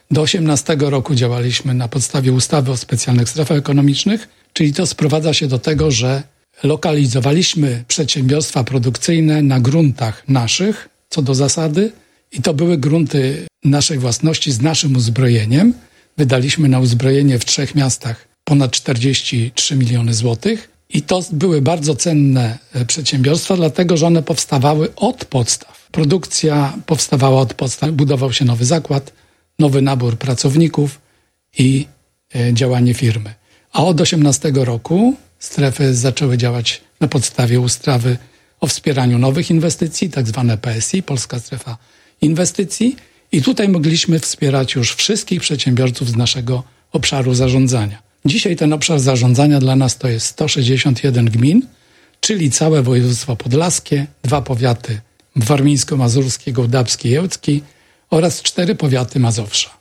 Do 2018 roku działaliśmy na podstawie ustawy o specjalnych strefach ekonomicznych, czyli to sprowadza się do tego, że lokalizowaliśmy przedsiębiorstwa produkcyjne na gruntach naszych, co do zasady, i to były grunty naszej własności z naszym uzbrojeniem. Wydaliśmy na uzbrojenie w 3 miastach ponad 43 miliony złotych i to były bardzo cenne przedsiębiorstwa, dlatego że one powstawały od podstaw. Produkcja powstawała od podstaw, budował się nowy zakład, nowy nabór pracowników i działanie firmy. A od 2018 roku strefy zaczęły działać na podstawie ustawy o wspieraniu nowych inwestycji, tak zwane PSI, Polska Strefa Inwestycji. I tutaj mogliśmy wspierać już wszystkich przedsiębiorców z naszego obszaru zarządzania. Dzisiaj ten obszar zarządzania dla nas to jest 161 gmin, czyli całe województwo podlaskie, 2 powiaty warmińsko-mazurski, gołdapski i ełcki oraz 4 powiaty Mazowsza.